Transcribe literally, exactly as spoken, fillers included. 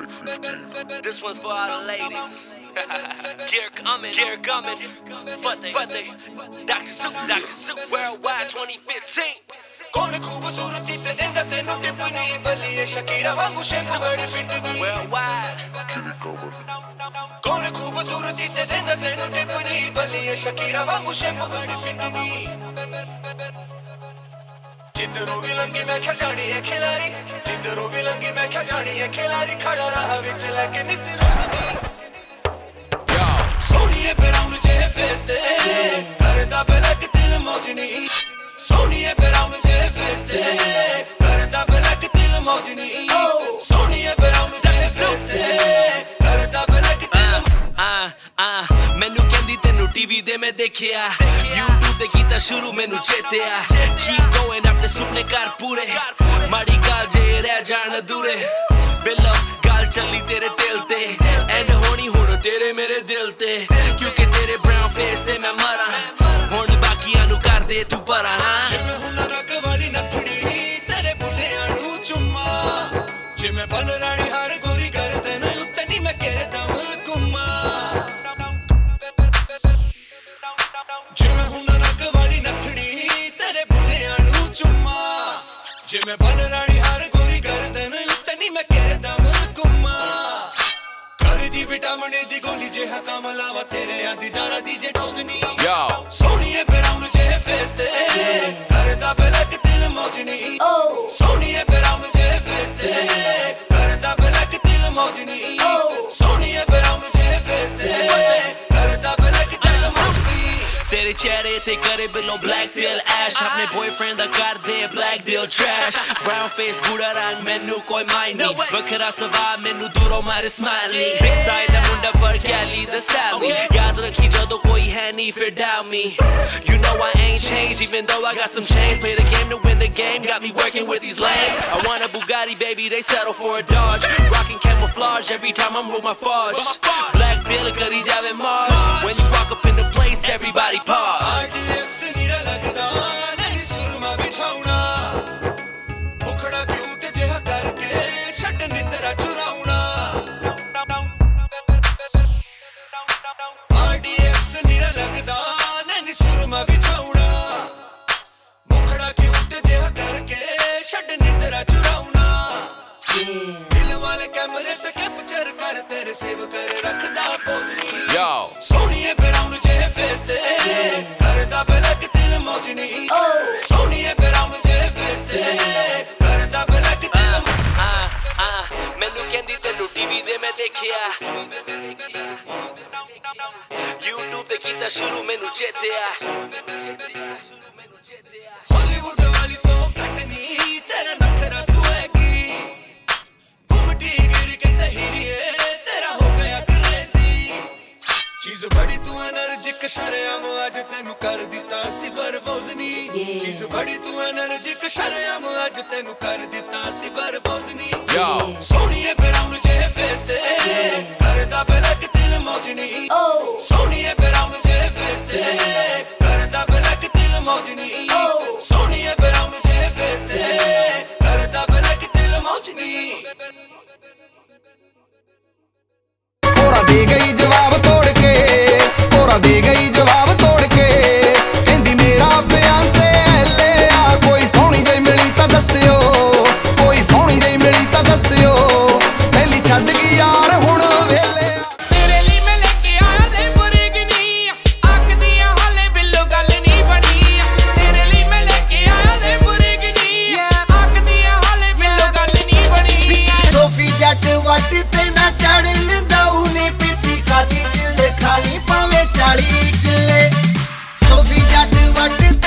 This one's for all the ladies. Gear coming, gear coming. Fateh, Fateh, Doctor Seuss, Doctor Seuss, Worldwide twenty fifteen. कौन खूबसूरती ते देंदा तेनू टिप्पणी बलिए शकीरा वांगू शेप बड़ी फिटनी Worldwide. कौन खूबसूरती ते देंदा तेनू टिप्पणी बलिए शकीरा वांगू शेप बड़ी फिटनी जिधरों भी लंगी मैं क्या जानी है खिलाड़ी जिधरों भी लंगी मैं क्या जानी है खिलाड़ी खड़ा रहा विच लेके नित रोजनी सोनिए पे राउंड जे फेस ते करदा ब्लैक दिल मौजनी सोनिए पे राउंड जे फेस ते करदा ब्लैक दिल मौजनी सोनिए पे राउंड जे फेस ते करदा ब्लैक दिल आ आ मैनू कहंदी तेनू टीवी दे मैं देखिया YouTube ते कीता शुरू मैनू चेतिया keep going अपने सुपने कर पूरे माड़ी गाल जे रह जान अधूरे बिल्लो गाल चली तेरे दिल ते एंड होनी हुण तेरे मेरे दिल ते क्योंकि तेरे ब्राउन फेस ते मैं मरा हुण बाकियां नू कर दे तू परा जिवें हुण रग वाली नथड़ी तेरे बुलियां नू चुम्मा जिवें बन रानी हार गोरी गर्दन उत्ते नी मैं केरे दम कुम्मा जिवें हुण रग वाली नथड़ी तेरे बुलियां नू चुम्मा जिवें बन रानी हार गोरी गर्दन उत्ते नी मैं केरे दम कुम्मा कर दी विटामिन दी गोली जेहा काम लावा तेरे आदी दारा दी जे डोजनी सोनिए पे राउंड जे फेस ते करदा ब्लैक दिल मौजनी सोनिए पे राउंड जे फेस ते करदा ब्लैक दिल मौजनी सोनिए पे राउंड जे फेस ते करदा ब्लैक दिल मौजनी तेरे चेहरे ते करे बिलो ब्लैक दिल ऐश अपने बॉयफ्रेंड दा कर दे ब्लैक दिल ट्रैश ब्राउन फेस गूड़ा रंग मैनू कोई माइंड नहीं वखरा सवा मैनू दूरों मारे स्माइली सिक्स साइड दा मुंडा पर कैली द स्टाइली याद रखी जदों कोई है नहीं फिर doubt me you know I ain't changed even though I got some change play the game to win the game got me working with these lanes I want a Bugatti baby they settle for a Dodge rocking camouflage every time I'm with my Forge black dill kari jave Mars when you walk up in the place everybody pause R D S नीरा लगदा नहीं सुरमा बिछाउना मुखड़ा cute जेहा करके छट निंदरा चुराउना R D S नीरा लगदा नहीं सुरमा बिछाउना मुखड़ा cute जेहा करके छट निंदरा चुराउना दिल वाले कैमरे ते कैप्चर कर तेरे सेव कर रखदा पोजनी सोनिए पे राउंड जे फेस ते करदा ब्लैक दिल मौजनी सोनिए पे राउंड जे फेस ते करदा ब्लैक दिल आ आ मैनू कहंदी तेनू टीवी दे मैं देखिया YouTube ते कीता शुरू मैनू चेतिया हॉलीवुड वाली तो कटनी तेरा नखरा सुएगी घुमटी गिरी के तहीरिए तेरा हो गया क्रेजी चीज बड़ी तू एनर्जिक शर्म आज तेनू कर दिता सी बरबोजनी चीज बड़ी तू एनर्जिक शर्म आज तेनू कर दिता सी बरबोजनी सोनिए पे राउंड जे फेस ते करदा ब्लैक दिल मौजनी सोनिए पे राउंड जे फेस ते करदा ब्लैक दिल मौजनी सोनिए पे राउंड जे फेस ते करदा ब्लैक दिल मौजनी पोरा दे गई जवाब तोड़ के पोरा दे गई जवाब तोड़ के कहंदी मेरा फियांसे ले आ कोई सोहनी जई मिली तां दस्सियो कोई सोहनी जई मिली तां दस्सियो पहली छड्ड गई यार हुण वेले तेरे ਲਈ मैं लेके आया ले बुरगनी आखदियां हाले बिल्लो गल नहीं बनी तेरे ਲਈ मैं लेके आया ले बुरगनी आखदियां हाले बिल्लो गल नहीं बनी सोफी जट वट ते ना चढ़न दाऊ ने पीती खाती दिल खाली पावे चाली किले सोफी जट वट